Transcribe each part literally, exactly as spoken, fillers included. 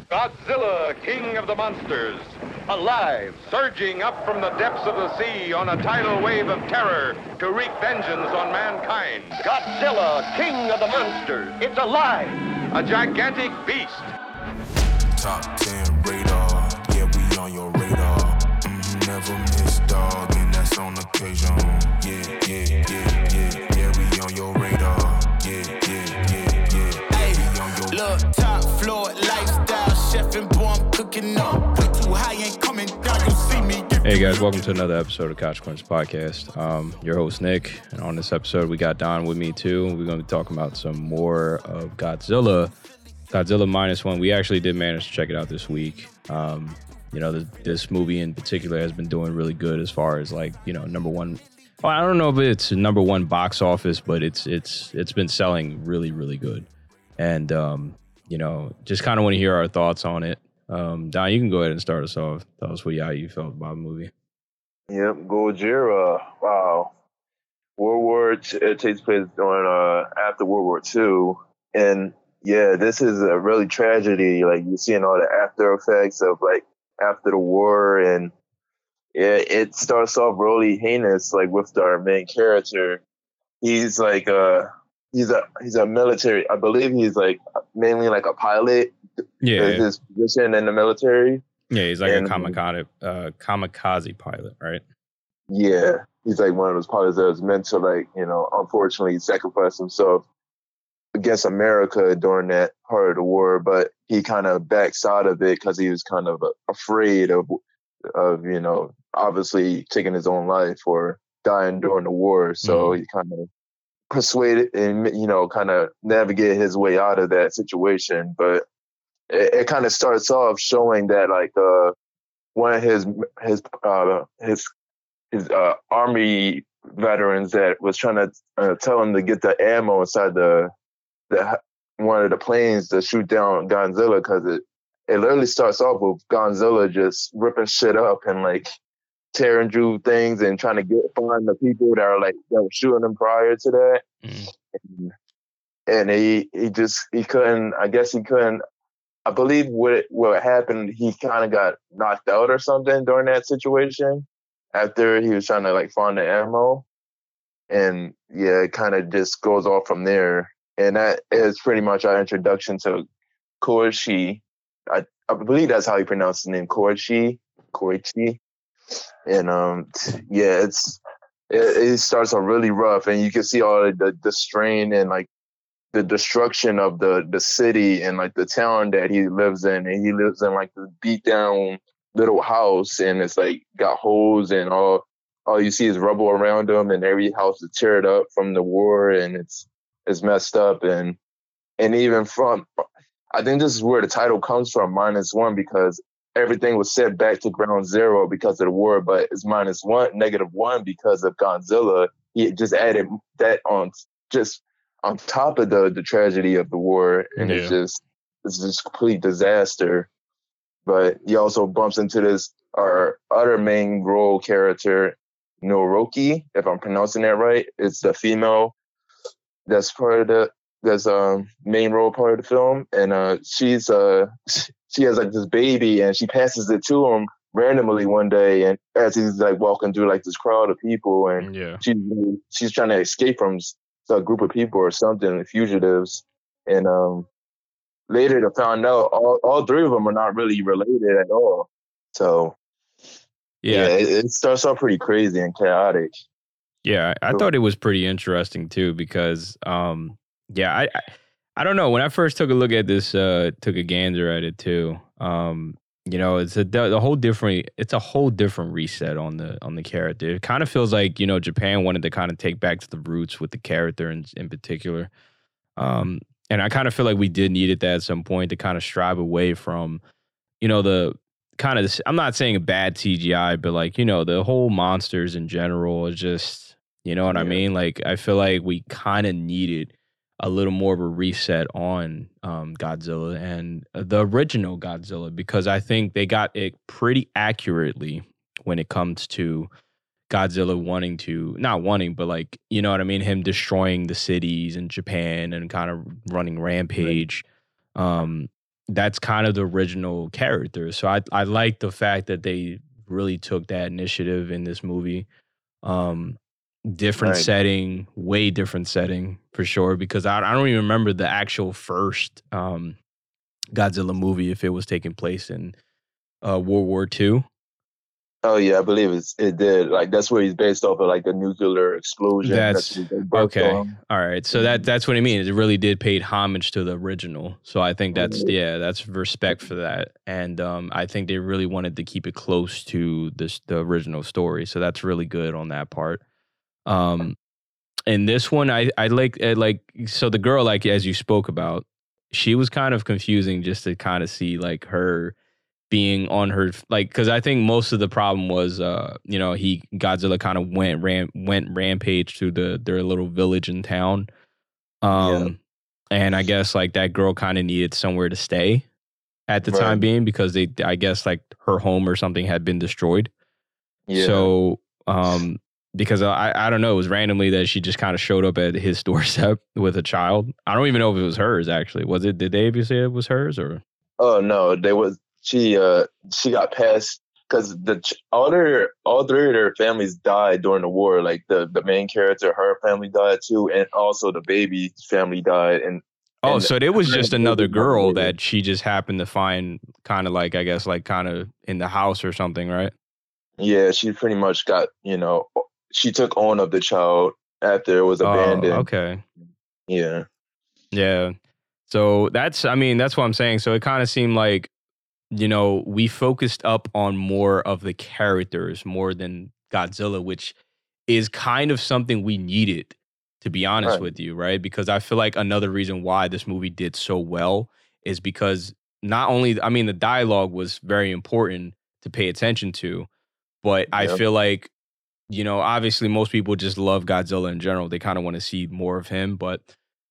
Godzilla, king of the monsters, alive, surging up from the depths of the sea on a tidal wave of terror to wreak vengeance on mankind. Godzilla, king of the monsters, it's alive, a gigantic beast. Top ten radar, yeah, we on your radar. Mm-hmm, never miss, dog, and that's on occasion. Yeah, yeah, yeah, yeah, yeah, we on your radar. Yeah, yeah, yeah, yeah, hey, we on your look, top floor, lifestyle, chef and boy, I'm cooking up. Way too high, ain't coming down, you see me. Hey guys, welcome to another episode of Consequence Podcast. Um, your host Nick, and on this episode we got Don with me too. We're going to be talking about some more of Godzilla. Godzilla Minus One. We actually did manage to check it out this week. Um, you know, this, this movie in particular has been doing really good as far as like, you know, number one. Well, I don't know if it's number one box office, but it's it's it's been selling really, really good. And, um, you know, just kind of want to hear our thoughts on it. Um, Don, you can go ahead and start us off. Tell us what how you felt about the movie. Yep, Gojira. Wow. World War, it takes place during, uh, after World War Two. And yeah, this is a really tragedy. Like, you're seeing all the after effects of, like, after the war. And it, it starts off really heinous, like, with our main character. He's, like, uh, he's a, he's a military, I believe he's, like, mainly, like, a pilot. Yeah. His position in the military. Yeah, he's like and, a kamikaze, uh, kamikaze pilot, right? Yeah. He's, like, one of those pilots that was meant to, like, you know, unfortunately sacrifice himself against America during that part of the war, but he kind of backs out of it because he was kind of afraid of, of you know, obviously taking his own life or dying during the war. So mm-hmm. he kind of persuaded and, you know, kind of navigate his way out of that situation. But it, it kind of starts off showing that, like, uh, one of his his uh, his his uh, army veterans that was trying to uh, tell him to get the ammo inside the the one of the planes to shoot down Godzilla, because it, it literally starts off with Godzilla just ripping shit up and, like, tearing through things and trying to get find the people that are, like, that were shooting him prior to that. Mm. And, and he he just he couldn't I guess he couldn't I believe what what happened, he kind of got knocked out or something during that situation after he was trying to, like, find the ammo. And yeah, it kind of just goes off from there. And that is pretty much our introduction to Koichi. I, I believe that's how you pronounce his name, Koichi. Koichi. And um, yeah, it's it, it starts off really rough, and you can see all the the strain and, like, the destruction of the the city and, like, the town that he lives in. And he lives in, like, this beat down little house, and it's, like, got holes, and all all you see is rubble around him, and every house is teared up from the war, and it's is messed up. And and even from, I think this is where the title comes from, minus one, because everything was set back to ground zero because of the war, but it's minus one, negative one because of Godzilla. He just added that on just on top of the the tragedy of the war, and yeah. it's just it's just complete disaster. But he also bumps into this our other main role character, Noroki, if I'm pronouncing that right. It's the female that's part of the that's um main role part of the film, and uh she's uh she has, like, this baby, and she passes it to him randomly one day, and as he's, like, walking through, like, this crowd of people, and yeah. she's she's trying to escape from a group of people or something, fugitives, and um later to find out all, all three of them are not really related at all. So yeah, yeah it, it starts off pretty crazy and chaotic. Yeah, I thought it was pretty interesting too, because, um, yeah, I, I, I don't know. When I first took a look at this, uh, took a gander at it too. Um, you know, it's a the whole different. It's a whole different reset on the on the character. It kind of feels like, you know, Japan wanted to kind of take back to the roots with the character in in particular. Um, and I kind of feel like we did need it that at some point to kind of strive away from, you know, the. kind of, I'm not saying a bad C G I, but, like, you know, the whole monsters in general is just, you know what yeah. I mean? Like, I feel like we kind of needed a little more of a reset on um, Godzilla and the original Godzilla, because I think they got it pretty accurately when it comes to Godzilla wanting to, not wanting, but, like, you know what I mean? Him destroying the cities in Japan and kind of running rampage. Right. Um, that's kind of the original character. So I I like the fact that they really took that initiative in this movie. Um, different Right. setting, way different setting for sure. Because I I don't even remember the actual first um Godzilla movie if it was taking place in uh World War Two. Oh yeah, I believe it's it did. Like that's where he's based off of like the nuclear explosion. That's That's what they birthed okay. on. All right. So that that's what I mean. It really did pay homage to the original. So I think that's Right. yeah, that's respect for that. And um, I think they really wanted to keep it close to this the original story. So that's really good on that part. Um, and this one, I I like uh, like so the girl, like as you spoke about, she was kind of confusing just to kind of see like her being on her like because I think most of the problem was uh you know he Godzilla kind of went ran went rampage through the their little village in town. Yeah. Um, and I guess like that girl kind of needed somewhere to stay at the time Right. being because they I guess like her home or something had been destroyed. Yeah. So um because I I don't know, it was randomly that she just kind of showed up at his doorstep with a child. I don't even know if it was hers actually. Was it? Did they ever say it was hers or? Oh no, they was she uh she got passed because the ch- all their all three of their families died during the war. Like the the main character, her family died too, and also the baby's family died. And Oh, and so it was her and just the another baby died girl later. that she just happened to find kind of like, I guess, like kind of in the house or something, right? Yeah, she pretty much got you know she took on of the child after it was Oh, abandoned. okay. Yeah. Yeah. So that's, I mean, that's what I'm saying. So it kind of seemed like, you know, we focused up on more of the characters more than Godzilla, which is kind of something we needed, to be honest Right. with you, right? Because I feel like another reason why this movie did so well is because not only, I mean, the dialogue was very important to pay attention to, but I Yeah. feel like, you know, obviously most people just love Godzilla in general. They kind of want to see more of him, but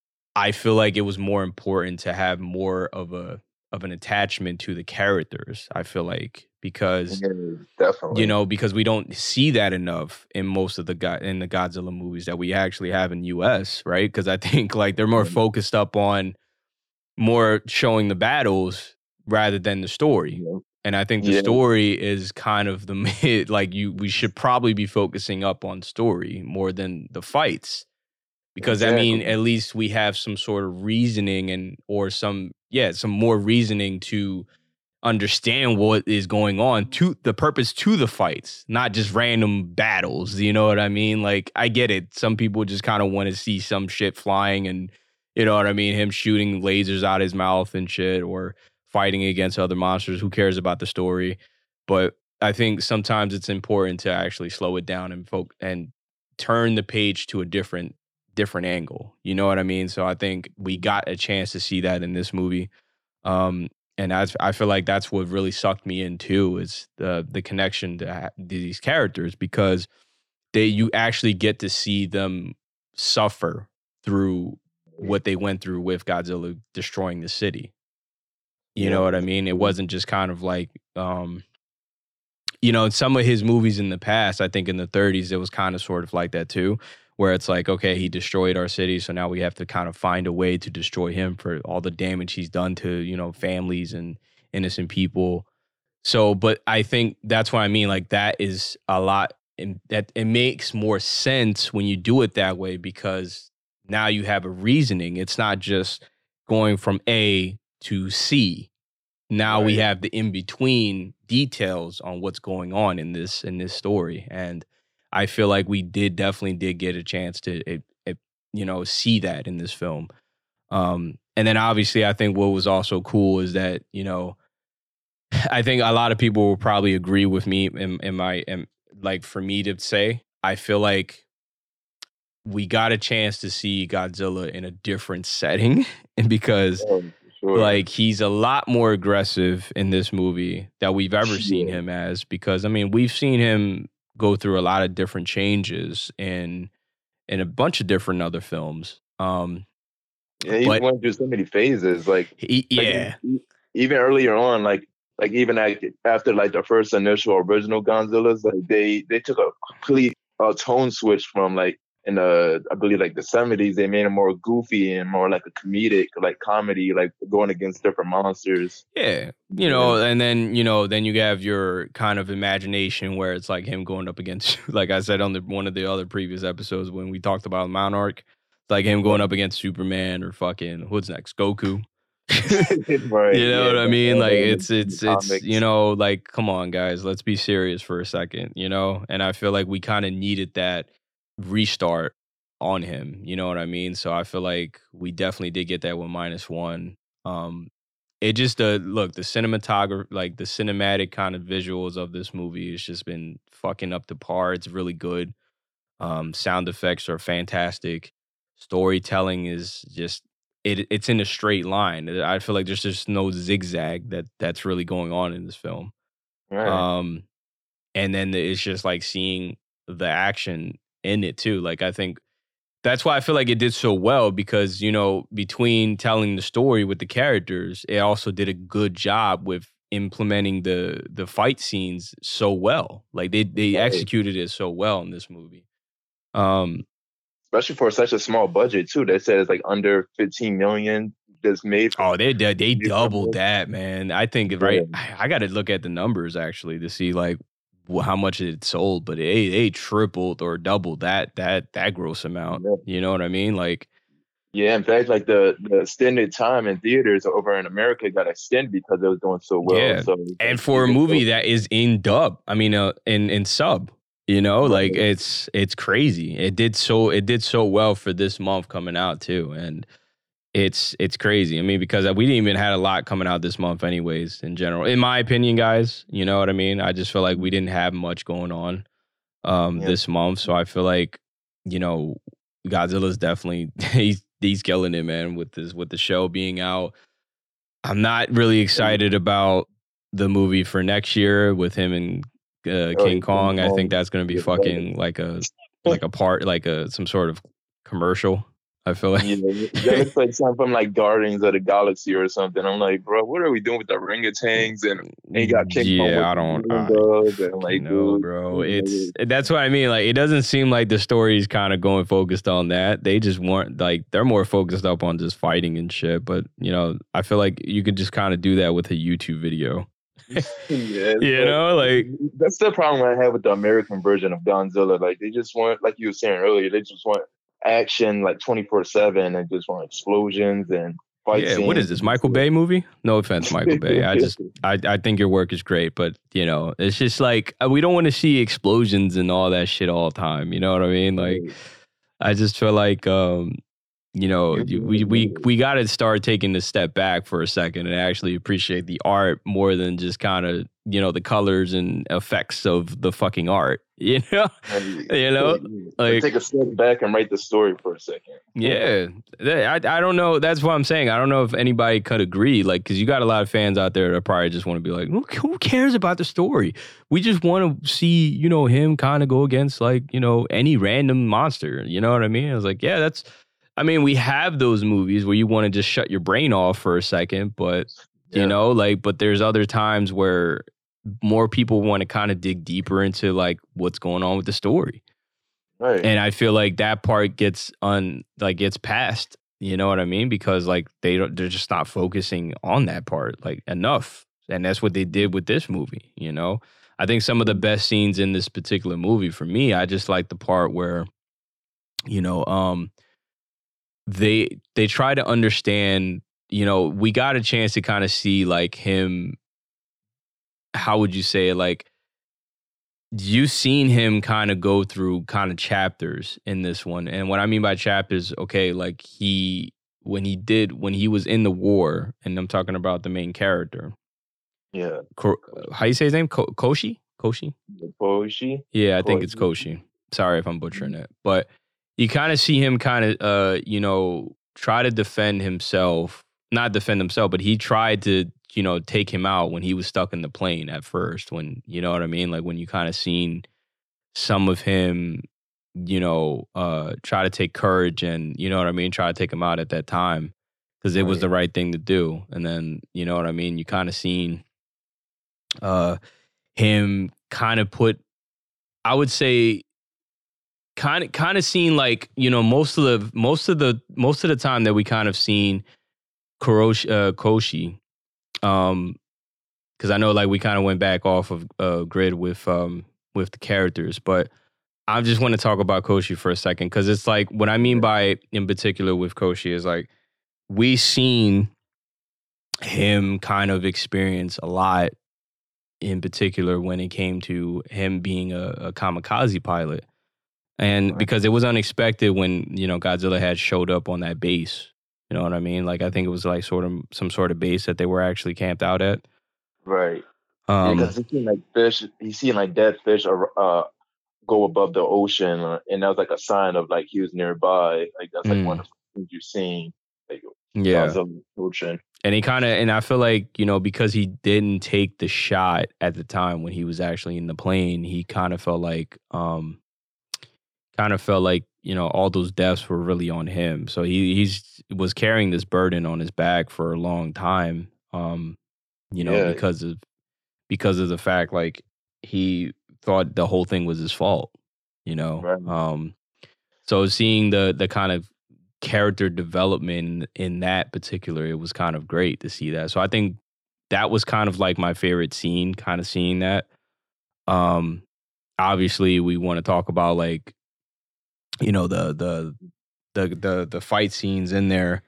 I feel like it was more important to have more of a of an attachment to the characters. I feel like because Yeah, definitely. you know because we don't see that enough in most of the God in the Godzilla movies that we actually have in U S, right? Because I think like they're more Yeah. focused up on more showing the battles rather than the story. Yeah. And I think the Yeah. story is kind of the mid, like you we should probably be focusing up on story more than the fights. Because I mean, Exactly. at least we have some sort of reasoning and or some yeah, some more reasoning to understand what is going on to the purpose to the fights, not just random battles. You know what I mean? Like I get it. Some people just kind of want to see some shit flying and you know what I mean, him shooting lasers out his mouth and shit or fighting against other monsters. Who cares about the story? But I think sometimes it's important to actually slow it down and folk and turn the page to a different different angle. You know what I mean? So I think we got a chance to see that in this movie. Um, and I, I feel like that's what really sucked me in too is the the connection to ha- these characters because they you actually get to see them suffer through what they went through with Godzilla destroying the city. You know Yeah. what I mean? It wasn't just kind of like um you know, in some of his movies in the past, I think in the thirties, it was kind of sort of like that too, where it's like, okay, he destroyed our city, so now we have to kind of find a way to destroy him for all the damage he's done to, you know, families and innocent people. So, but I think that's what I mean. Like that is a lot, and that it makes more sense when you do it that way because now you have a reasoning. It's not just going from A to C. Now we Right. have the in between details on what's going on in this in this story, and I feel like we did definitely did get a chance to it, it, you know see that in this film. Um, and then obviously, I think what was also cool is that you know I think a lot of people will probably agree with me in, in my in, like for me to say I feel like we got a chance to see Godzilla in a different setting, and because Oh, for sure. like he's a lot more aggressive in this movie that we've ever seen Yeah. him as because I mean we've seen him go through a lot of different changes in in a bunch of different other films. Um Yeah, he but went through so many phases. Like, he, like yeah. e- even earlier on, like like even like after like the first initial original Godzillas, like they they took a complete uh, tone switch from like in the, I believe like the seventies, they made him more goofy and more like a comedic, like comedy, like going against different monsters. Yeah, you know, and then you know, then you have your kind of imagination where it's like him going up against, like I said on the one of the other previous episodes when we talked about Monarch, it's like him going up against Superman or fucking what's next, Goku. Right, you know yeah, what I mean? Like in it's the it's it's comics. you know, like come on guys, let's be serious for a second, you know? And I feel like we kind of needed that restart on him, you know what I mean? So I feel like we definitely did get that with minus one. Um it just uh look, the cinematography, like the cinematic kind of visuals of this movie has just been fucking up to par. It's really good. Um sound effects are fantastic. Storytelling is just it it's in a straight line. I feel like there's just no zigzag that that's really going on in this film. Right. Um and then it's just like seeing the action in it too. Like I think that's why I feel like it did so well because, you know, between telling the story with the characters, it also did a good job with implementing the the fight scenes so well. Like they they Right. executed it so well in this movie. Um Especially for such a small budget too. They said it's like under fifteen million that's made for oh, they they, they made for doubled this. that, man. I think Yeah. right I, I got to look at the numbers actually to see like wh- how much it sold, but they they tripled or doubled that that that gross amount. Yeah. You know what I mean? Like Yeah, in fact, like the, the extended time in theaters over in America got extended because it was doing so well. Yeah, So and for a movie that is in dub, I mean, uh, in in sub, you know, like Right. it's it's crazy. It did so it did so well for this month coming out too, and it's it's crazy. I mean, because we didn't even had a lot coming out this month, anyways. In general, in my opinion, guys, you know what I mean. I just feel like we didn't have much going on um Yeah. this month, so I feel like you know Godzilla's definitely he's he's killing it, man, with this with the show being out. I'm not really excited about the movie for next year with him and uh, Oh, King yeah, Kong. I think Kong. that's going to be Yeah, fucking like a like a part like a some sort of commercial. I feel like Yeah, that looks like something from like Guardians of the Galaxy or something. I'm like, bro, what are we doing with the orangutans? And, and you got King Kong with yeah, I the don't I windows and like, no, dude, bro. you know, It's that's what I mean. Like it doesn't seem like the story is kind of going focused on that. They just want like they're more focused up on just fighting and shit. But you know, I feel like you could just kind of do that with a YouTube video. yeah, it's You like- know, like that's the problem I have with the American version of Godzilla. Like they just want, like you were saying earlier, they just want action like twenty-four seven and just want explosions and fight yeah, scenes. what is this, Michael Bay movie? No offense, Michael Bay. I just, I, I think your work is great, but you know, it's just like uh, we don't want to see explosions and all that shit all the time. You know what I mean? Like, I just feel like, um, you know, you- we we we got to start taking a step back for a second and actually appreciate the art more than just kind of you know the colors and effects of the fucking art. You know, you know, like- take a step back and write the story for a second. yeah, That- I I don't know. That's what I'm saying. I don't know if anybody could agree. Like, because you got a lot of fans out there that probably just want to be like, who, who cares about the story? We just want to see, you know, him kind of go against like, you know, any random monster. You know what I mean? I was like, yeah, that's. I mean, we have those movies where you want to just shut your brain off for a second, but Yeah. you know, like, but there's other times where more people want to kind of dig deeper into like what's going on with the story. Right. And I feel like that part gets un like gets passed. You know what I mean? Because like they don't, they're just not focusing on that part like enough. And that's what they did with this movie. You know, I think some of the best scenes in this particular movie for me, I just like the part where, you know, um, they they try to understand. You know, we got a chance to kind of see like him. How would you say it? Like, you've seen him kind of go through kind of chapters in this one. And what I mean by chapters, okay, like he, when he did, when he was in the war, and I'm talking about the main character, Yeah. Ko- how you say his name? Ko- Koshi? Koshi? Koshi. Yeah, I think it's Koshi. Sorry if I'm butchering it. But you kind of see him kind of, uh, you know, try to defend himself. Not defend himself, but he tried to, you know, take him out when he was stuck in the plane at first. When, you know what I mean? Like when you kind of seen some of him, you know, uh, try to take courage and, you know what I mean? Try to take him out at that time because it was Right. the right thing to do. And then, you know what I mean? You kind of seen uh, him kind of put, I would say, kind of kind of seen like, you know, most of the most of the most of the time that we kind of seen Kuroshi, uh, Koshi, um, because I know like we kind of went back off of uh, grid with um with the characters, but I just want to talk about Koshi for a second because it's like what I mean by it in particular with Koshi is like we seen him kind of experience a lot in particular when it came to him being a, a kamikaze pilot. And Right. because it was unexpected when, you know, Godzilla had showed up on that base. You know what I mean? Like, I think it was like sort of some sort of base that they were actually camped out at. Right. Um, Because he seen like fish, he seen like dead fish uh, go above the ocean, uh, and that was like a sign of like he was nearby. Like that's like Mm. one of the things you've seen. Like yeah. Godzilla ocean. And he kind of, and I feel like, you know, because he didn't take the shot at the time when he was actually in the plane, he kind of felt like, um, kind of felt like, you know, all those deaths were really on him. So he he's was carrying this burden on his back for a long time. Um, you know, Yeah. because of because of the fact like he thought the whole thing was his fault. You know, Right. um, so seeing the the kind of character development in that particular, it was kind of great to see that. So I think that was kind of like my favorite scene, kind of seeing that. Um, obviously, we want to talk about like, you know, the the the the the fight scenes in there,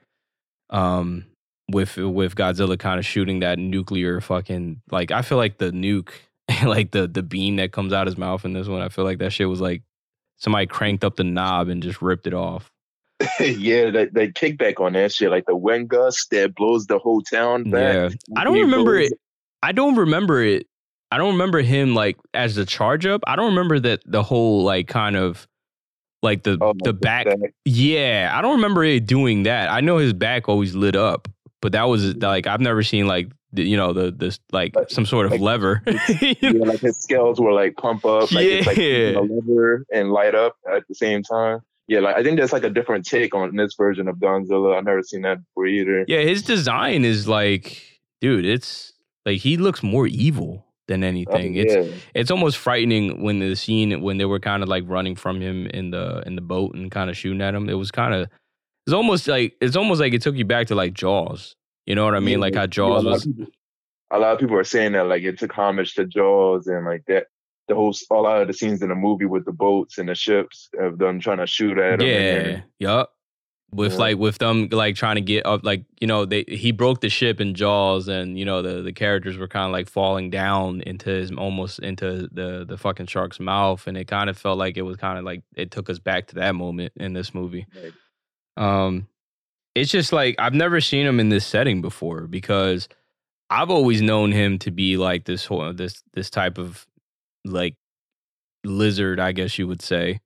um, with with Godzilla kind of shooting that nuclear fucking like. I feel like the nuke, like the the beam that comes out his mouth in this one. I feel like that shit was like somebody cranked up the knob and just ripped it off. Yeah, they, they kick back on that shit, like the wind gust that blows the whole town back. Yeah, I don't He remember blows- it. I don't remember it. I don't remember him like as the charge up. I don't remember that the whole like kind of like the Oh, the back. Yeah, I don't remember it doing that. I know his back always lit up, but that was like I've never seen like the, you know the this like Like- some sort of like- lever. Yeah, like his scales were like pump up, like it's like Yeah. a lever and light up at the same time. Yeah, like I think that's like a different take on this version of Godzilla. I've never seen that before either. Yeah, his design is like, dude, it's like he looks more evil than Oh, anything. It's yeah. it's almost frightening when the scene when they were kind of like running from him in the in the boat and kind of shooting at him. It was kind of it's almost like it's almost like it took you back to like Jaws. You know what I mean? Yeah, Like how yeah, Jaws a lot was. of people- A lot of people are saying that like it took homage to Jaws and like that. The whole a lot of the scenes in the movie with the boats and the ships of them trying to shoot at him. Yeah, yup. With Yeah. like with them like trying to get up, like you know they he broke the ship in Jaws, and you know the the characters were kind of like falling down into his almost into the the fucking shark's mouth, and it kind of felt like it was kind of like it took us back to that moment in this movie. Right. Um, it's just like I've never seen him in this setting before because I've always known him to be like this whole this this type of like lizard, I guess you would say.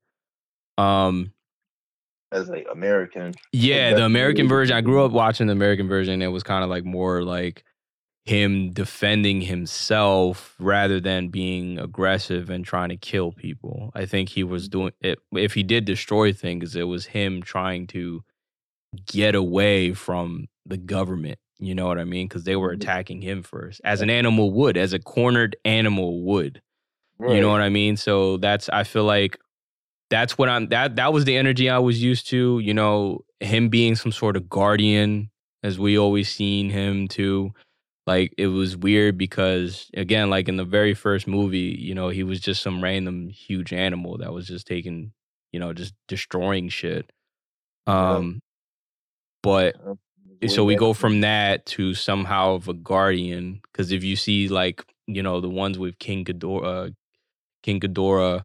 Um. As like American. Yeah, that's the American really- version. I grew up watching the American version. It was kind of like more like him defending himself rather than being aggressive and trying to kill people. I think he was doing it. If he did destroy things, it was him trying to get away from the government. You know what I mean? Because they were attacking him first, as an animal would, as a cornered animal would. You know what I mean? So that's, I feel like that's what I'm, that, that was the energy I was used to, you know, him being some sort of guardian, as we always seen him too. Like, it was weird because, again, like in the very first movie, you know, he was just some random huge animal that was just taking, you know, just destroying shit. Um, but so we go from that to somehow of a guardian, because if you see like, you know, the ones with King Ghidorah, uh, King Ghidorah,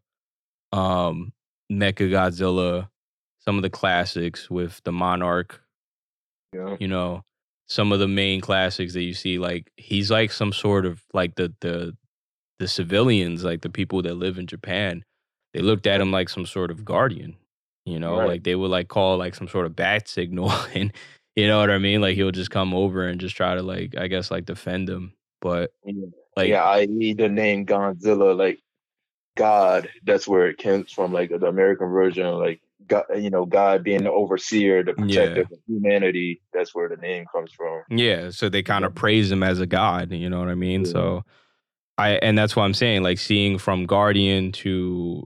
um, Mechagodzilla, some of the classics with the Monarch, Yeah. you know, some of the main classics that you see, like he's like some sort of like the the the civilians, like the people that live in Japan, they looked at him like some sort of guardian, you know, Right. like they would like call like some sort of bat signal, and you know what I mean? Like he'll just come over and just try to like, I guess like defend him. But Yeah. like, yeah, I need the name Godzilla, like God. That's where it comes from, like the American version, like God, you know, God being the overseer, the protector of humanity. That's where the name comes from. yeah, so they kind of praise him as a god, you know what I mean? Yeah. So I, and that's what I'm saying, like seeing from Guardian to,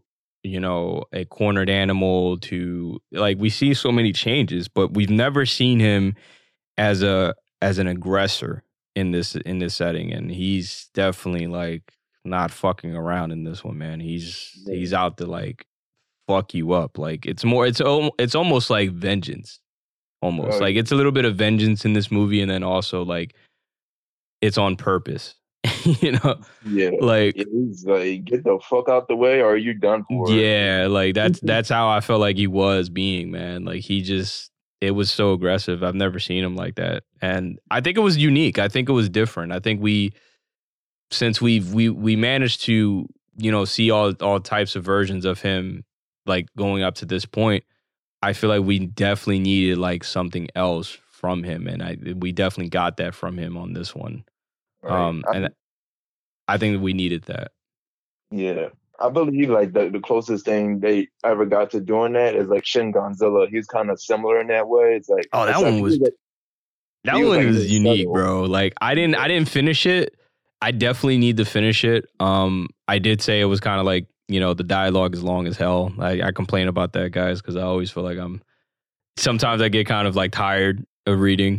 you know, a cornered animal to like we see so many changes, but we've never seen him as a as an aggressor in this in this setting, and he's definitely like not fucking around in this one, man. He's Yeah. he's out to like fuck you up. Like it's more it's al- it's almost like vengeance. Almost Oh, like yeah. it's a little bit of vengeance in this movie, and then also like it's on purpose. You know, Yeah. like Yeah, he's like, get the fuck out the way, or are you done for? yeah, like that's that's how I felt like he was being, man. Like he just it was so aggressive. I've never seen him like that, and I think it was unique. I think it was different. I think we since we've we we managed to you know see all all types of versions of him like going up to this point. I feel like we definitely needed like something else from him, and I we definitely got that from him on this one. Right. Um, I, and I think that we needed that. yeah. I believe like the, the closest thing they ever got to doing that is like Shin Godzilla. He's kind of similar in that way. It's like Oh, that except one he was like- that he was, one like, was really unique, subtle. bro. Like I didn't I didn't finish it. I definitely need to finish it. Um, I did say it was kind of like you know the dialogue is long as hell. I, I complain about that, guys, because I always feel like I'm. Sometimes I get kind of like tired of reading.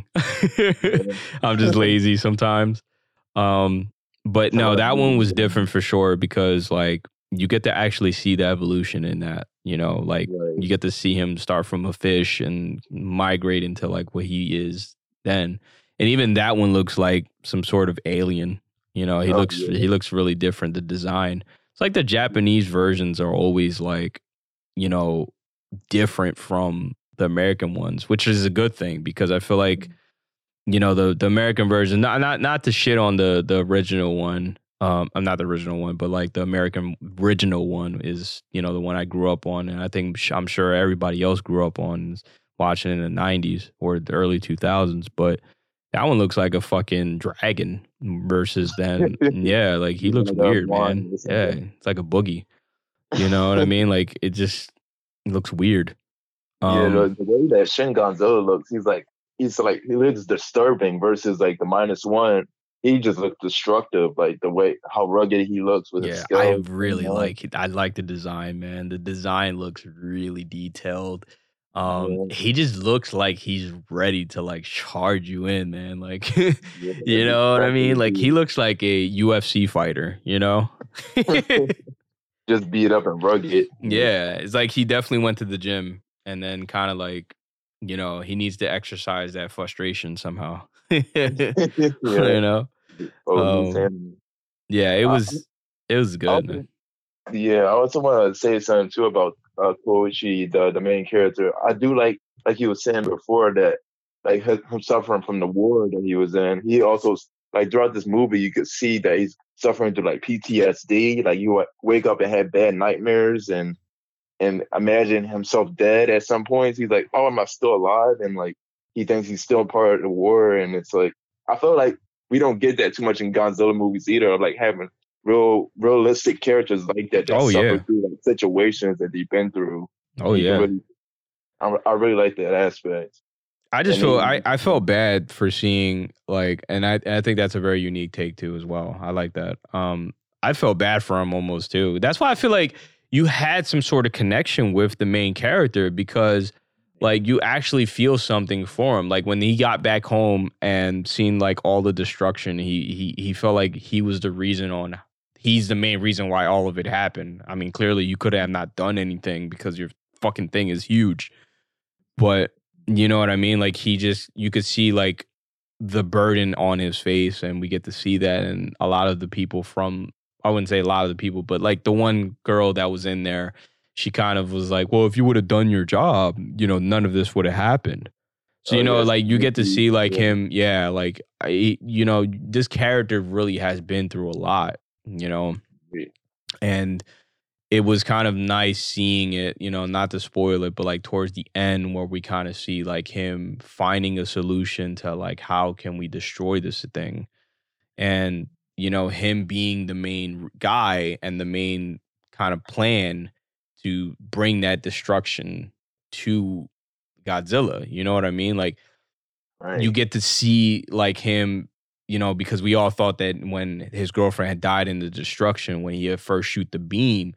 I'm just lazy sometimes. Um, but no, that one was different for sure because like you get to actually see the evolution in that. You know, like Right. you get to see him start from a fish and migrate into like what he is then. And even that one looks like some sort of alien. You know, he Oh, looks yeah. he looks really different. The design. It's like the Japanese versions are always like, you know, different from the American ones, which is a good thing because I feel like, you know, the the American version, not not not to shit on the the original one. Um, I'm not the original one, but like the American original one is, you know, the one I grew up on, and I think sh- I'm sure everybody else grew up on watching in the nineties or the early two thousands. But that one looks like a fucking dragon versus then, yeah, like he Yeah, looks like a weird, wand man. or something. Yeah, it's like a boogie. You know what I mean? Like it just looks weird. Yeah, the, Um, the way that Shin Godzilla looks, he's like he's like he looks disturbing versus like the minus one. He just looks destructive, like the way how rugged he looks with his yeah, skills. I and really all. like it. I like the design, man. The design looks really detailed. Um, Yeah. he just looks like he's ready to like charge you in, man. Like, Yeah, you know what I mean? Like he he looks like a U F C fighter, you know? just beat up and rugged. Yeah, it's like he definitely went to the gym and then kind of like, you know, he needs to exercise that frustration somehow. You yeah. know? Oh, Um, he's saying- Yeah, it I- was it was good, also- man. Yeah, I also want to say something too about uh, Koichi, the the main character. I do like, like you were saying before, that like him him suffering from the war that he was in. He also like throughout this movie, you could see that he's suffering through like P T S D. Like you would wake up and have bad nightmares and and imagine himself dead at some points. He's like, "Oh, am I still alive?" And like he thinks he's still part of the war. And it's like I feel like we don't get that too much in Godzilla movies either. Of like having real realistic characters like that that Oh, suffer yeah. through like situations that they've been through. Oh You can yeah. really, I, I really like that aspect. I just And feel then- I, I felt bad for seeing like and I I think that's a very unique take too as well. I like that. Um I felt bad for him almost too. That's why I feel like you had some sort of connection with the main character because like you actually feel something for him. Like when he got back home and seen like all the destruction, he he he felt like he was the reason on he's the main reason why all of it happened. I mean, clearly you could have not done anything because your fucking thing is huge. But you know what I mean? Like he just you could see like the burden on his face and we get to see that and a lot of the people from I wouldn't say a lot of the people, but like the one girl that was in there, she kind of was like, well, if you would have done your job, you know, none of this would have happened. So, Oh, you know, yes, like you get to indeed, see like yeah. him. Yeah. Like, I, you know, this character really has been through a lot, you know, Yeah. and it was kind of nice seeing it, you know, not to spoil it, but like towards the end where we kind of see like him finding a solution to like, how can we destroy this thing? And, you know, him being the main guy and the main kind of plan to bring that destruction to Godzilla. You know what I mean? Like Right. you get to see like him, you know, because we all thought that when his girlfriend had died in the destruction, when he had first shoot the beam,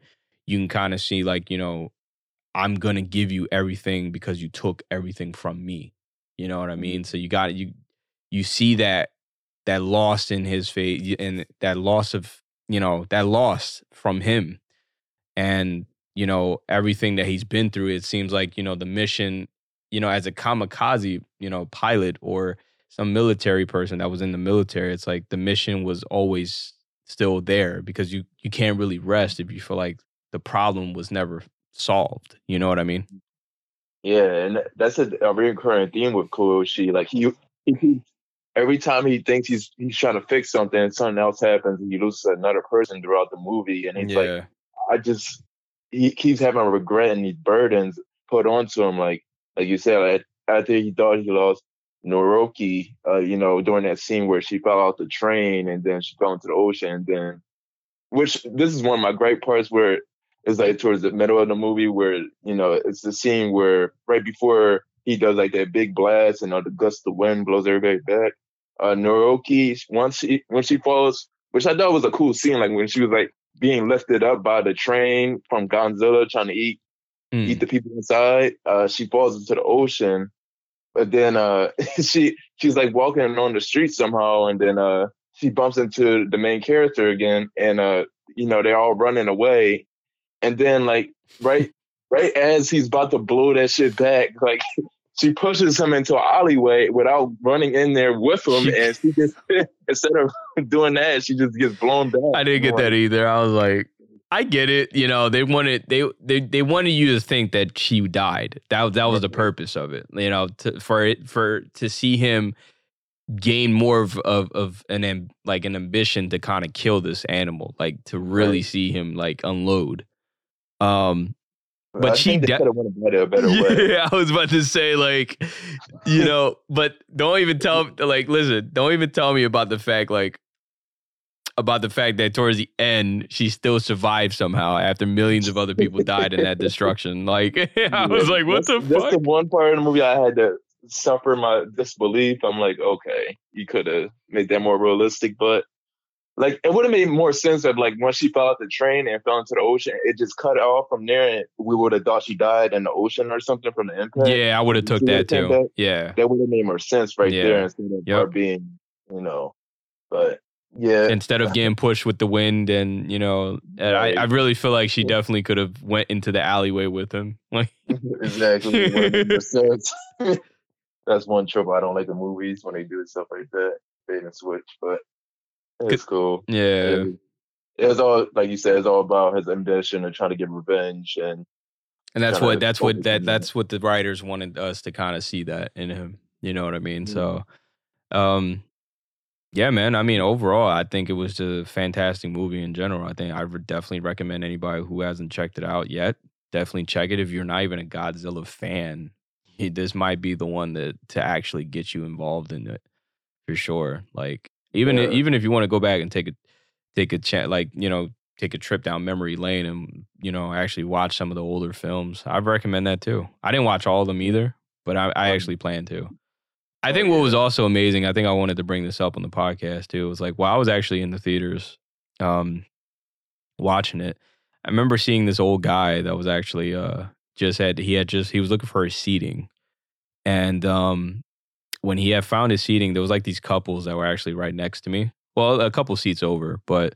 you can kind of see like, you know, I'm gonna give you everything because you took everything from me. You know what I mean? So you got you you see that that loss in his face and that loss of, you know, that loss from him. And, you know, everything that he's been through, it seems like, you know, the mission, you know, as a kamikaze, you know, pilot or some military person that was in the military, it's like the mission was always still there because you you can't really rest if you feel like the problem was never solved. You know what I mean? Yeah, and that's a, a recurring theme with Kuroshi. Like he, he, every time he thinks he's he's trying to fix something, and something else happens, and he loses another person throughout the movie, and he's Yeah. like, I just he keeps having regret and these burdens put onto him. Like like you said, like, after he thought he lost Noroki, uh, you know, during that scene where she fell out the train and then she fell into the ocean, and then which this is one of my great parts where it's like towards the middle of the movie where, you know, it's the scene where right before he does like that big blast and all the gust of wind blows everybody back. Uh, Noroki, once she when she falls, which I thought was a cool scene, like when she was like being lifted up by the train from Godzilla trying to eat Mm. eat the people inside. Uh, she falls into the ocean, but then uh, she she's like walking on the street somehow, and then uh, she bumps into the main character again, and uh, you know, they're all running away. And then, like, right, right as he's about to blow that shit back, like, she pushes him into an alleyway without running in there with him, She- and she just instead of doing that, she just gets blown back. I didn't get that either. I was like, I get it. You know, they wanted they they they wanted you to think that she died. That that was the purpose of it. You know, to, for it for to see him gain more of of, of an am, like an ambition to kind of kill this animal, like to really Right. see him like unload. Um, but I she think they de- could have went about it a better way. Yeah, I was about to say, like, you know, but don't even tell, like, listen, don't even tell me about the fact, like, about the fact that towards the end, she still survived somehow after millions of other people died in that destruction. Like, I was like, what that's, the That's fuck? the one part of the movie I had to suffer my disbelief. I'm like, okay, you could have made that more realistic, but like, it would have made more sense if, like, once she fell out the train and fell into the ocean, it just cut off from there, and we would have thought she died in the ocean or something from the impact. Yeah, I would have took She would've that came too. back. Yeah. That would have made more sense right Yeah. there instead of Yep. her being, you know. But yeah, Instead of getting pushed with the wind and, you know, and I, I really feel like she definitely could have went into the alleyway with him. Like, exactly. It would've made more sense. That's one trouble I don't like in movies when they do stuff like that. They didn't switch, but it's cool. yeah. It, it was all, like you said, it's all about his ambition and trying to get revenge. And And that's kinda what that's what focus that on that's what the writers wanted us to kind of see that in him. You know what I mean? Mhm. So, um, yeah, man. I mean, overall, I think it was a fantastic movie in general. I think I would definitely recommend anybody who hasn't checked it out yet. Definitely check it. If you're not even a Godzilla fan, he- this might be the one that to actually get you involved in it for sure. Like even Yeah. even if you want to go back and take a take a chance, like you know, take a trip down memory lane and you know actually watch some of the older films, I'd recommend that too. I didn't watch all of them either, but I, I Um, actually plan to. I oh, think what yeah. was also amazing, I think I wanted to bring this up on the podcast too, was like while I was actually in the theaters um, watching it, I remember seeing this old guy that was actually uh, just had, he had just, he was looking for his seating. And um, when he had found his seating, there was like these couples that were actually right next to me. Well, a couple seats over, but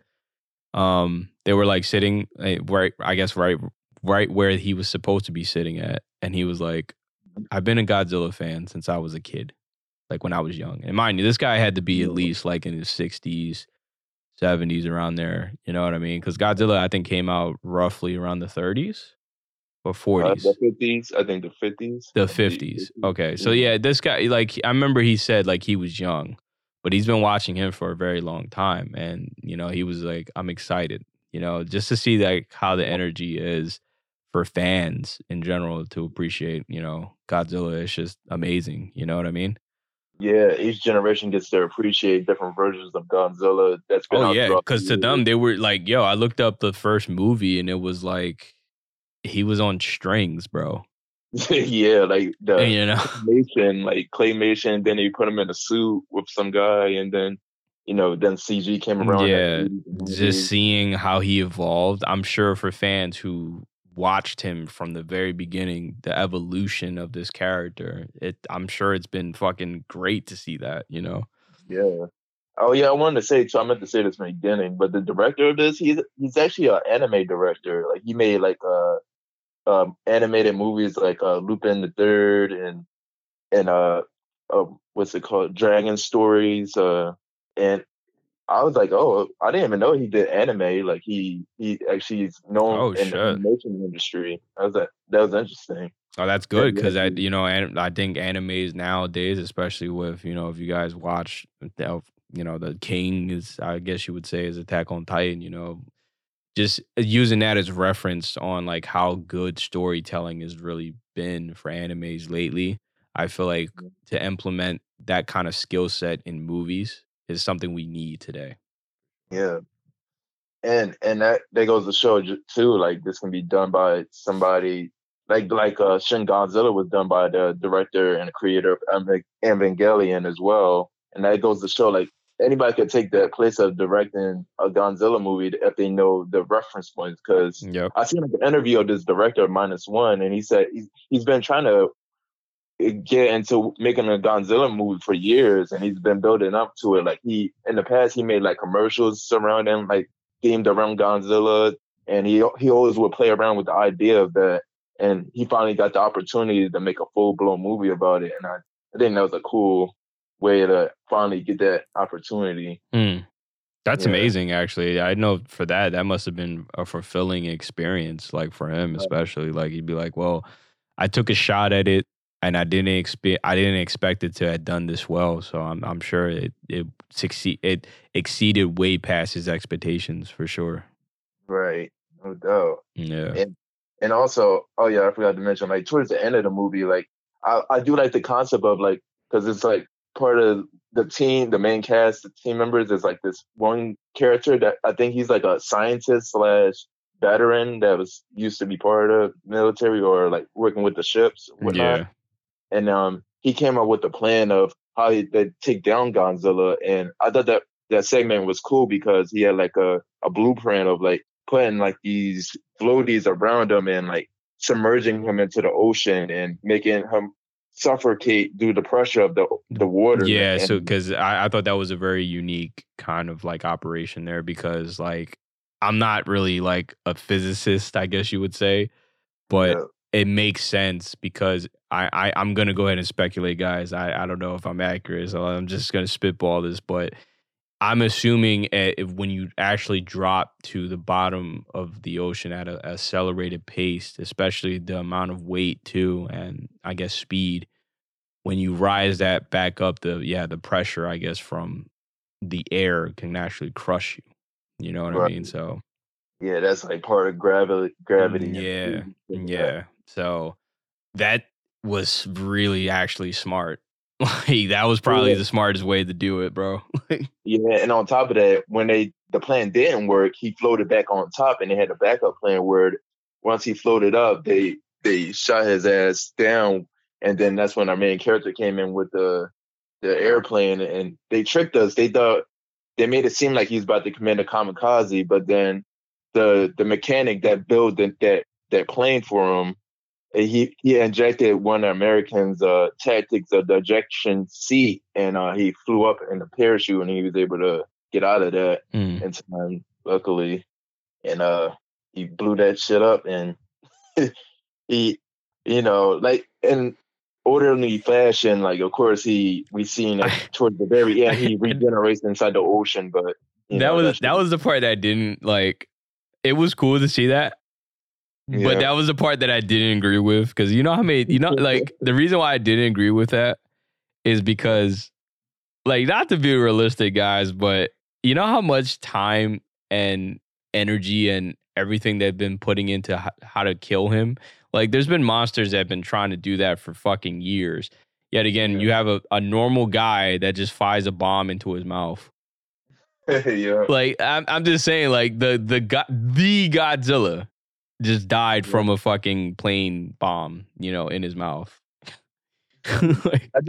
um, they were like sitting eh, right, I guess, right, right where he was supposed to be sitting at. And he was like, I've been a Godzilla fan since I was a kid. Like when I was young. And mind you, this guy had to be at least like in his sixties, seventies, around there. You know what I mean? Because Godzilla, I think, came out roughly around the thirties or Uh, forties. the fifties, I think the fifties. The fifties. Okay. So yeah, this guy, like, I remember he said like he was young, but he's been watching him for a very long time. And, you know, he was like, I'm excited, you know, just to see like how the energy is for fans in general to appreciate, you know, Godzilla. It's just amazing. You know what I mean? Yeah, each generation gets to appreciate different versions of Godzilla. That's been Oh out yeah, throughout because the to them years. they were like, yo, I looked up the first movie and it was like he was on strings, bro. yeah, like the And, you know, claymation, like claymation. Then they put him in a suit with some guy, and then you know, then C G came around. Yeah, just seeing how he evolved. I'm sure for fans who watched him from the very beginning, the evolution of this character, it I'm sure it's been fucking great to see that, you know? Yeah. Oh yeah, I wanted to say too. I meant to say this from the beginning, but the director of this, he's he's actually an anime director. Like he made like uh um animated movies like uh Lupin the Third and and uh, uh what's it called, Dragon Stories. Uh, and I was like, oh, I didn't even know he did anime. Like he he actually is known Oh in shit. the animation industry. I was like, that was interesting. Oh, that's good Yeah, because I, yeah. you know, and I think animes nowadays, especially with, you know, if you guys watch, the, you know, the king is, I guess you would say, is Attack on Titan. You know, just using that as reference on like how good storytelling has really been for animes lately. I feel like to implement that kind of skill set in movies is something we need today. Yeah. And and that, that goes to show ju- too, like this can be done by somebody like like uh Shin Godzilla was done by the director and creator of Evan- Evangelion as well. And that goes to show like anybody could take the place of directing a Godzilla movie if they know the reference points. Because Yep. I seen like an interview of this director, Minus One, and he said he's, he's been trying to get into making a Godzilla movie for years, and he's been building up to it. Like he, in the past, he made like commercials surrounding, like themed around Godzilla, and he he always would play around with the idea of that. And he finally got the opportunity to make a full blown movie about it, and I, I think that was a cool way to finally get that opportunity. Mm. That's Yeah. amazing, actually. I know for that, that must have been a fulfilling experience, like for him, especially. Like he'd be like, "Well, I took a shot at it, and I didn't expect, I didn't expect it to have done this well. So I'm, I'm sure it, it succeed, it exceeded way past his expectations for sure." Right, no doubt. Yeah. And and also, oh yeah, I forgot to mention, like towards the end of the movie, like I, I do like the concept of like, because it's like part of the team, the main cast, the team members is like this one character that I think he's like a scientist slash veteran that was used to be part of military or like working with the ships, whatnot. Yeah. And um, he came up with the plan of how he, they take down Godzilla, and I thought that that segment was cool because he had like a, a blueprint of like putting like these floaties around him and like submerging him into the ocean and making him suffocate due to the pressure of the the water. Yeah, And- so because I, I thought that was a very unique kind of like operation there because like I'm not really like a physicist, I guess you would say, but Yeah. it makes sense because I, I I'm gonna go ahead and speculate, guys. I, I don't know if I'm accurate, so I'm just gonna spitball this, but I'm assuming uh, if when you actually drop to the bottom of the ocean at an accelerated pace, especially the amount of weight too, and I guess speed, when you rise that back up, the yeah, the pressure, I guess, from the air can actually crush you. You know what I Right. mean? So yeah, that's like part of gravity. Gravity. yeah, and- yeah. So that was really actually smart. Like that was probably Yeah. the smartest way to do it, bro. Yeah, and on top of that, when they the plan didn't work, he floated back on top, and they had a backup plan where once he floated up, they they shot his ass down, and then that's when our main character came in with the the airplane, and they tricked us. They thought they made it seem like he was about to commit a kamikaze, but then the the mechanic that built the, that that plane for him, he he injected one of the Americans' uh, tactics of the ejection seat, and uh, he flew up in the parachute, and he was able to get out of that Mm. in time, luckily. And uh, he blew that shit up, and he, you know, like in orderly fashion, like of course he we seen it towards the very end, he regenerates inside the ocean, but you that know, was that's- that was the part that I didn't like. It was cool to see that, Yeah. but that was the part that I didn't agree with because you know how many you know like the reason why I didn't agree with that is because like not to be realistic, guys, but you know how much time and energy and everything they've been putting into h- how to kill him. Like there's been monsters that have been trying to do that for fucking years. Yet again, Yeah. you have a, a normal guy that just fires a bomb into his mouth. yeah. Like I'm, I'm just saying, like the the go- the Godzilla just died Yeah. from a fucking plane bomb, you know, in his mouth. Like, I think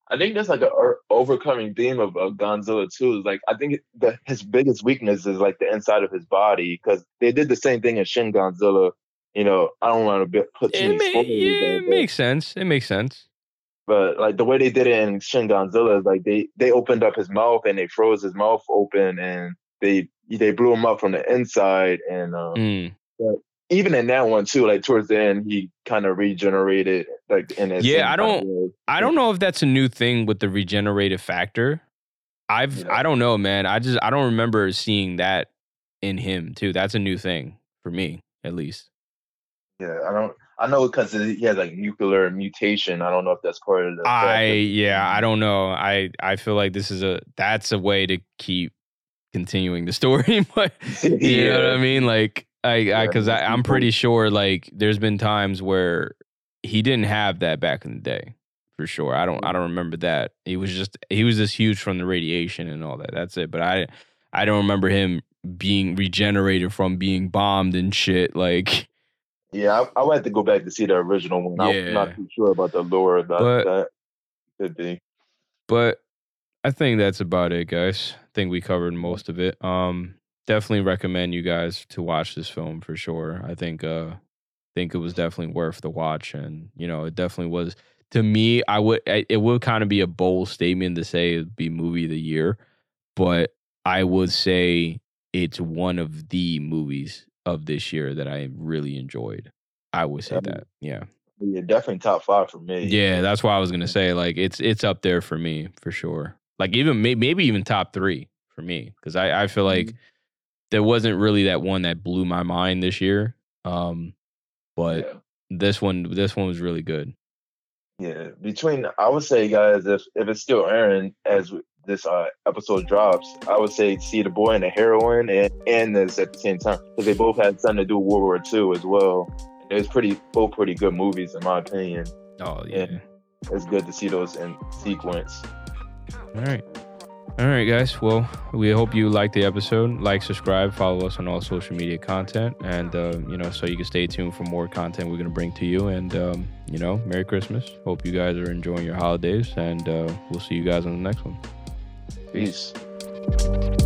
I think that's like a er- overcoming theme of, of Godzilla too. Is like I think the his biggest weakness is like the inside of his body because they did the same thing in Shin Godzilla. You know, I don't want to put too It, many may, spoilers yeah, in it there, makes sense. It makes sense. but like the way they did it in Shin Godzilla is like they they opened up his mouth and they froze his mouth open and they they blew him up from the inside and um, Mm. but even in that one too, like towards the end, he kind of regenerated like in that Yeah, same I kind of don't. way. I don't know if that's a new thing with the regenerative factor. I've Yeah. I don't know, man. I just I don't remember seeing that in him too. That's a new thing for me, at least. Yeah, I don't. I know because he has like nuclear mutation. I don't know if that's part of the. I factor. yeah, I don't know. I I feel like this is a that's a way to keep continuing the story, but you know what I mean? Like I I because I, I'm pretty sure like there's been times where he didn't have that back in the day. For sure. I don't I don't remember that. He was just he was just huge from the radiation and all that. That's it. But I I don't remember him being regenerated from being bombed and shit. Like Yeah, I, I would have to go back to see the original one. Yeah. I'm not too sure about the lore about But- that. Could be. But I think that's about it, guys. I think we covered most of it. Um definitely recommend you guys to watch this film for sure. I think uh think it was definitely worth the watch and you know, it definitely was. To me, I would it would kind of be a bold statement to say it'd be movie of the year, but I would say it's one of the movies of this year that I really enjoyed. I would say Yeah. that. Yeah. Yeah, definitely top five for me. Yeah, that's why I was gonna say like it's it's up there for me for sure. Like even may, maybe even top three for me because I I feel like there wasn't really that one that blew my mind this year. Um, but Yeah. this one this one was really good. Yeah, between I would say, guys, if if it's still airing as this uh, episode drops, I would say see The Boy and the Heroine and and this at the same time because they both had something to do with World War Two as well. And it was pretty both pretty good movies in my opinion. Oh yeah. Yeah. It's good to see those in sequence. All right. All right, guys. Well, we hope you liked the episode. Like, subscribe, follow us on all social media content, and uh, you know, so you can stay tuned for more content we're gonna bring to you. And um, you know, Merry Christmas. Hope you guys are enjoying your holidays, and uh, we'll see you guys on the next one. Peace.